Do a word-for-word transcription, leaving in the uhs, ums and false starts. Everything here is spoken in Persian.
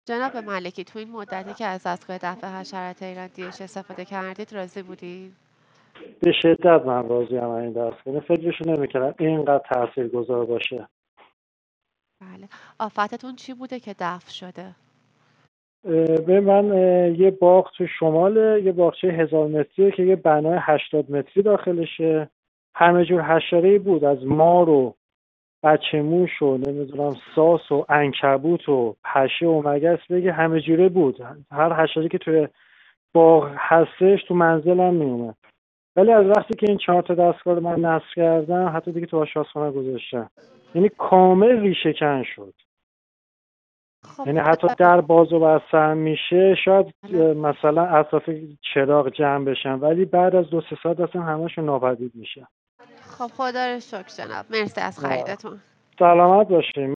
جناب ملکی، تو این مدتی که از دستگاه دفع حشرات ایران دیش استفاده کردید راضی بودین؟ به شدت من راضی ام این دستگاه. فکرشو نمیکردم اینقدر تاثیرگذار باشه. بله. آفتتون چی بوده که دفع شده؟ به من یه باغ تو شمال، یه باغچه هزار متریه که یه بنای هشتاد متری داخلشه. همه جور حشره‌ای بود، از مار و بچه موش و نمیدونم ساس و عنکبوت و پشه و مگس، بگه همه جوره بود. هر حشره که توی باغ هستش تو منزلم میومد. ولی از وقتی که این چهار تا دستگاه رو من نصب کردم، حتی دیگه تو آشپزخونه گذاشتم، یعنی کامل ریشه کن شد. خب یعنی حتی در باز و بسته هم میشه، شاید مثلا اطراف چراغ جمع بشن، ولی بعد از دو سه ساعت اصلا همشون ناپدید میشه. خب خدا رو شکر جناب، مرسی از خریدتون. سلامت باشیم.